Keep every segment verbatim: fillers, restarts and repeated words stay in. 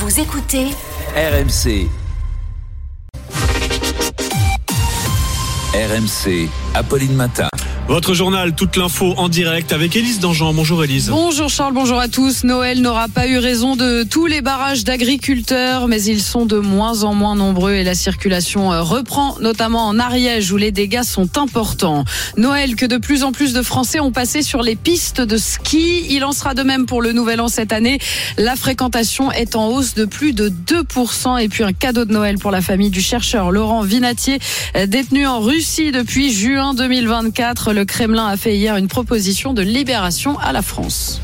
Vous écoutez R M C. R M C, Apolline Matin. Votre journal, toute l'info en direct avec Élise Dangean. Bonjour Élise. Bonjour Charles, bonjour à tous. Noël n'aura pas eu raison de tous les barrages d'agriculteurs, mais ils sont de moins en moins nombreux et la circulation reprend, notamment en Ariège où les dégâts sont importants. Noël que de plus en plus de Français ont passé sur les pistes de ski. Il en sera de même pour le Nouvel An cette année. La fréquentation est en hausse de plus de deux pour cent. Et puis un cadeau de Noël pour la famille du chercheur Laurent Vinatier, détenu en Russie depuis juin deux mille vingt-quatre. Le Kremlin a fait hier une proposition de libération à la France.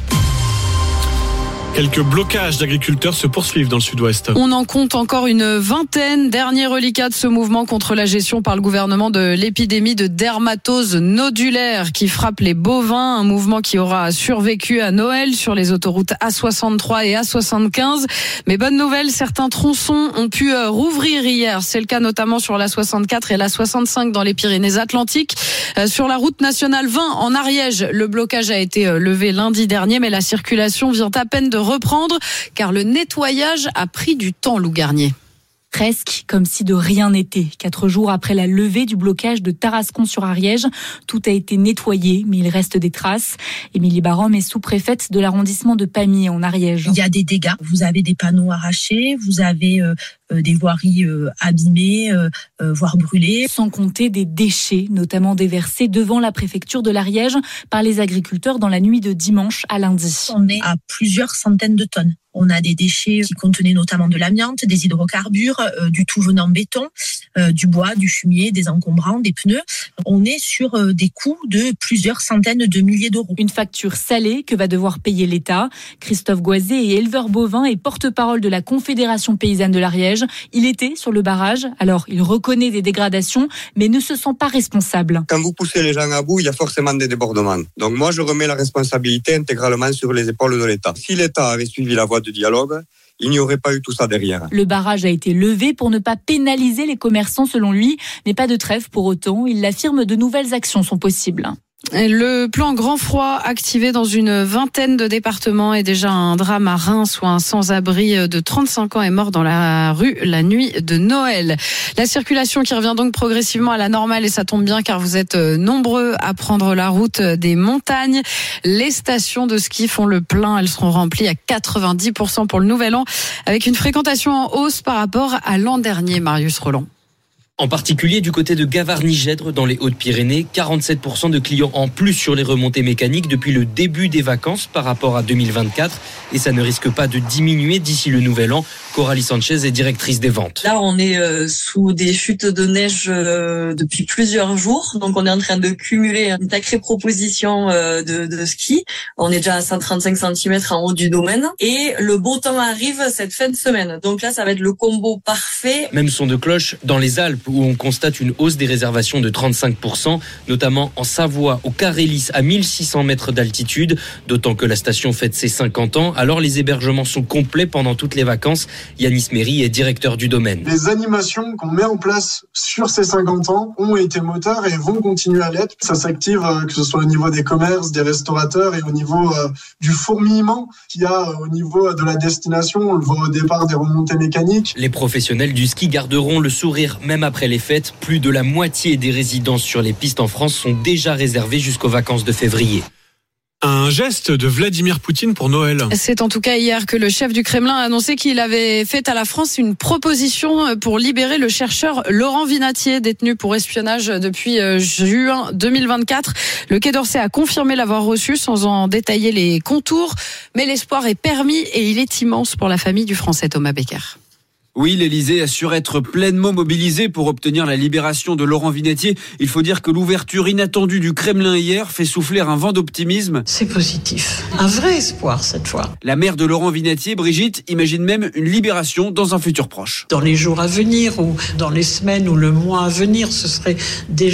Quelques blocages d'agriculteurs se poursuivent dans le sud-ouest. On en compte encore une vingtaine. Dernier reliquat de ce mouvement contre la gestion par le gouvernement de l'épidémie de dermatose nodulaire qui frappe les bovins. Un mouvement qui aura survécu à Noël sur les autoroutes A soixante-trois et A soixante-quinze. Mais bonne nouvelle, certains tronçons ont pu rouvrir hier. C'est le cas notamment sur l'A soixante-quatre et l'A soixante-cinq dans les Pyrénées-Atlantiques. Sur la route nationale vingt en Ariège, le blocage a été levé lundi dernier, mais la circulation vient à peine de reprendre car le nettoyage a pris du temps, Lou Garnier. Presque comme si de rien n'était. Quatre jours après la levée du blocage de Tarascon-sur-Ariège, tout a été nettoyé, mais il reste des traces. Émilie Barom est sous-préfète de l'arrondissement de Pamiers en Ariège. Il y a des dégâts. Vous avez des panneaux arrachés, vous avez euh, euh, des voiries euh, abîmées, euh, euh, voire brûlées. Sans compter des déchets, notamment déversés devant la préfecture de l'Ariège par les agriculteurs dans la nuit de dimanche à lundi. On est à plusieurs centaines de tonnes. On a des déchets qui contenaient notamment de l'amiante, des hydrocarbures, euh, du tout venant béton, euh, du bois, du fumier, des encombrants, des pneus. On est sur euh, des coûts de plusieurs centaines de milliers d'euros. Une facture salée que va devoir payer l'État. Christophe Goisé est éleveur bovin et porte-parole de la Confédération paysanne de l'Ariège. Il était sur le barrage, alors il reconnaît des dégradations, mais ne se sent pas responsable. Quand vous poussez les gens à bout, il y a forcément des débordements. Donc moi, je remets la responsabilité intégralement sur les épaules de l'État. Si l'État avait suivi la voie de dialogue, il n'y aurait pas eu tout ça derrière. Le barrage a été levé pour ne pas pénaliser les commerçants selon lui, mais pas de trêve pour autant. Il affirme de nouvelles actions sont possibles. Le plan grand froid activé dans une vingtaine de départements est déjà un drame à Reims où un sans-abri de trente-cinq ans est mort dans la rue la nuit de Noël. La circulation qui revient donc progressivement à la normale et ça tombe bien car vous êtes nombreux à prendre la route des montagnes. Les stations de ski font le plein, elles seront remplies à quatre-vingt-dix pour cent pour le Nouvel An avec une fréquentation en hausse par rapport à l'an dernier, Marius Roland. En particulier du côté de Gavarnie-Gèdre dans les Hautes-Pyrénées, quarante-sept pour cent de clients en plus sur les remontées mécaniques depuis le début des vacances par rapport à deux mille vingt-quatre et ça ne risque pas de diminuer d'ici le Nouvel An. Coralie Sanchez est directrice des ventes. Là, on est euh, sous des chutes de neige euh, depuis plusieurs jours, donc on est en train de cumuler une sacrée proposition euh, de, de ski. On est déjà à cent trente-cinq centimètres en haut du domaine et le beau temps arrive cette fin de semaine. Donc là, ça va être le combo parfait. Même son de cloche dans les Alpes où on constate une hausse des réservations de trente-cinq pour cent, notamment en Savoie, au Carélis, à mille six cents mètres d'altitude, d'autant que la station fête ses cinquante ans. Alors les hébergements sont complets pendant toutes les vacances. Yanis Méry est directeur du domaine. Les animations qu'on met en place sur ces cinquante ans ont été moteurs et vont continuer à l'être. Ça s'active, que ce soit au niveau des commerces, des restaurateurs et au niveau euh, du fourmillement qu'il y a au niveau de la destination. On le voit au départ des remontées mécaniques. Les professionnels du ski garderont le sourire même après les fêtes. Plus de la moitié des résidences sur les pistes en France sont déjà réservées jusqu'aux vacances de février. Un geste de Vladimir Poutine pour Noël. C'est en tout cas hier que le chef du Kremlin a annoncé qu'il avait fait à la France une proposition pour libérer le chercheur Laurent Vinatier, détenu pour espionnage depuis juin deux mille vingt-quatre. Le Quai d'Orsay a confirmé l'avoir reçu sans en détailler les contours, mais l'espoir est permis et il est immense pour la famille du Français Thomas Becker. Oui, l'Élysée assure être pleinement mobilisé pour obtenir la libération de Laurent Vinatier. Il faut dire que l'ouverture inattendue du Kremlin hier fait souffler un vent d'optimisme. C'est positif. Un vrai espoir cette fois. La mère de Laurent Vinatier, Brigitte, imagine même une libération dans un futur proche. Dans les jours à venir ou dans les semaines ou le mois à venir, ce serait déjà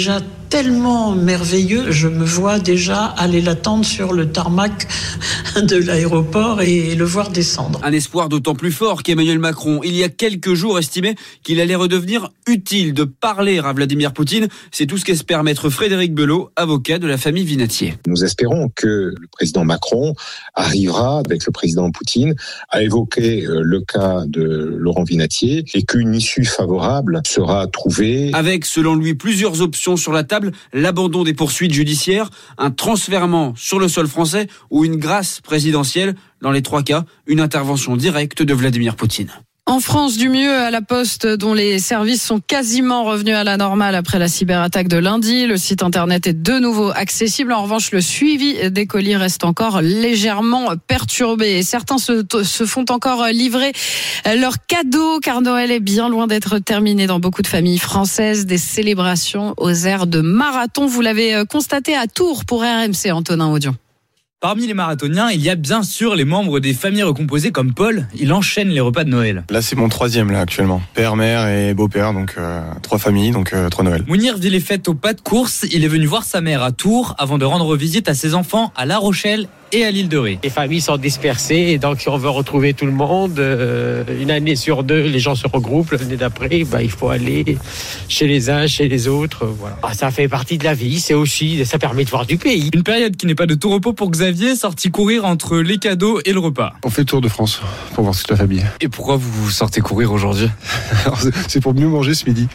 tellement merveilleux. Je me vois déjà aller l'attendre sur le tarmac de l'aéroport et le voir descendre. Un espoir d'autant plus fort qu'Emmanuel Macron, il y a quelques jours, estimait qu'il allait redevenir utile de parler à Vladimir Poutine. C'est tout ce qu'espère maître Frédéric Belot, avocat de la famille Vinatier. Nous espérons que le président Macron arrivera, avec le président Poutine, à évoquer le cas de Laurent Vinatier et qu'une issue favorable sera trouvée. Avec, selon lui, plusieurs options sur la table, l'abandon des poursuites judiciaires, un transfèrement sur le sol français ou une grâce présidentielle. Dans les trois cas, une intervention directe de Vladimir Poutine. En France, du mieux à la Poste, dont les services sont quasiment revenus à la normale après la cyberattaque de lundi. Le site internet est de nouveau accessible. En revanche, le suivi des colis reste encore légèrement perturbé. Et certains se, se font encore livrer leurs cadeaux, car Noël est bien loin d'être terminé dans beaucoup de familles françaises. Des célébrations aux airs de marathon. Vous l'avez constaté à Tours pour R M C, Antonin Audion. Parmi les marathoniens, il y a bien sûr les membres des familles recomposées comme Paul. Il enchaîne les repas de Noël. Là, c'est mon troisième là actuellement. Père, mère et beau-père, donc euh, trois familles, donc euh, trois Noëls. Mounir vit les fêtes au pas de course. Il est venu voir sa mère à Tours avant de rendre visite à ses enfants à La Rochelle et à l'île de Ré. Les familles sont dispersées et donc si on veut retrouver tout le monde, euh, une année sur deux, les gens se regroupent. L'année d'après, bah, il faut aller chez les uns, chez les autres. Voilà. Ah, ça fait partie de la vie, c'est aussi, ça permet de voir du pays. Une période qui n'est pas de tout repos pour Xavier, sorti courir entre les cadeaux et le repas. On fait le tour de France pour voir toute la famille. Et pourquoi vous sortez courir aujourd'hui ? Alors, c'est pour mieux manger ce midi.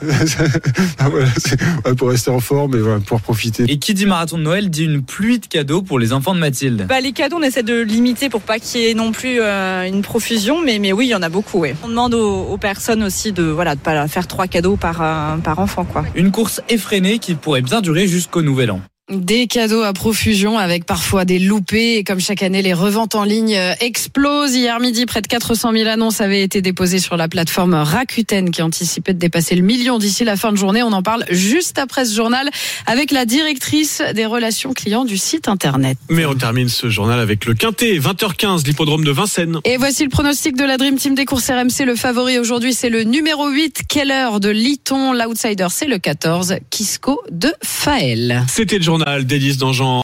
Voilà, c'est pour rester en forme et voilà, pour profiter. Et qui dit marathon de Noël dit une pluie de cadeaux pour les enfants de Mathilde. Bah, les cadeaux, on essaie de limiter pour pas qu'il y ait non plus euh, une profusion, mais, mais oui, il y en a beaucoup. Ouais. On demande aux, aux personnes aussi de voilà de pas faire trois cadeaux par, euh, par enfant, quoi. Une course effrénée qui pourrait bien durer jusqu'au Nouvel An. Des cadeaux à profusion avec parfois des loupés. Et comme chaque année, les reventes en ligne explosent. Hier midi, près de quatre cent mille annonces avaient été déposées sur la plateforme Rakuten qui anticipait de dépasser le million d'ici la fin de journée. On en parle juste après ce journal avec la directrice des relations clients du site internet. Mais on termine ce journal avec le Quintet, vingt heures quinze, l'hippodrome de Vincennes. Et voici le pronostic de la Dream Team des courses R M C. Le favori aujourd'hui, c'est le numéro huit, Keller de Liton. L'outsider, c'est le quatorze, Kisco de Faël. C'était le journal d'Élise Dangean.